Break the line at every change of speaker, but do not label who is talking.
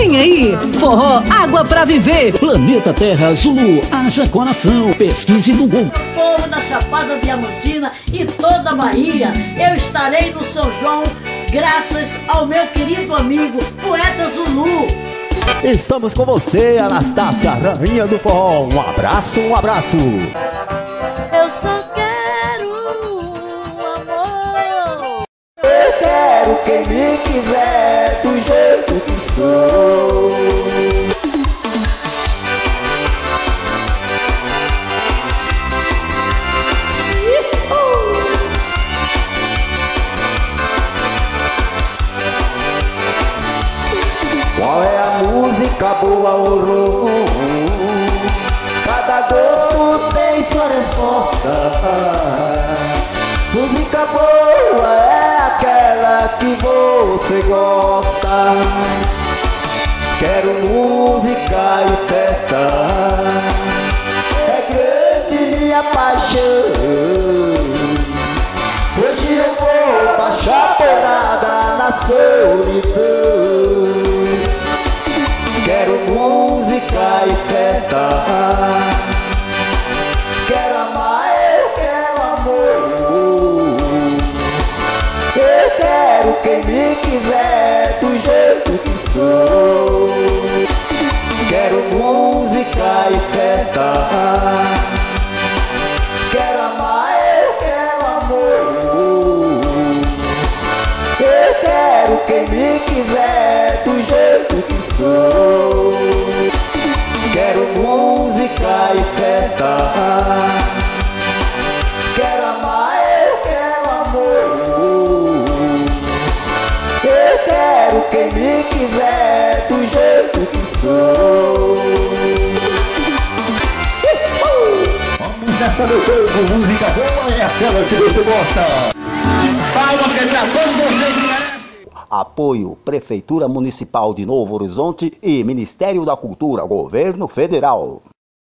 Vem aí, forró, água pra viver.
Planeta Terra Zulu, haja coração, pesquise no Google.
Povo da Chapada Diamantina e toda a Bahia, eu estarei no São João graças ao meu querido amigo, Poeta Zulu.
Estamos com você, Anastácia, rainha do forró. Um abraço, um abraço.
Eu só quero amor.
Eu quero quem me quiser do jeito que sou. Qual é a música boa ou ruim? Cada gosto tem sua resposta. Música boa é aquela que você gosta. Quero música e festa, é grande minha paixão. Hoje eu vou baixar porrada na solidão. Quero música e festa, quero amar, eu quero amor. Eu quero quem me quiser do jeito que sou. Quero música e festa, quero amar, eu quero amor. Eu quero quem me quiser do jeito que sou. Quero música e festa, quero amar, eu quero amor. Eu quero quem me quiser do jeito que sou. Vamos nessa, meu povo, música boa é aquela que você gosta. Palmas pra todos vocês que merecem. Apoio Prefeitura Municipal de Novo Horizonte e Ministério da Cultura, Governo Federal.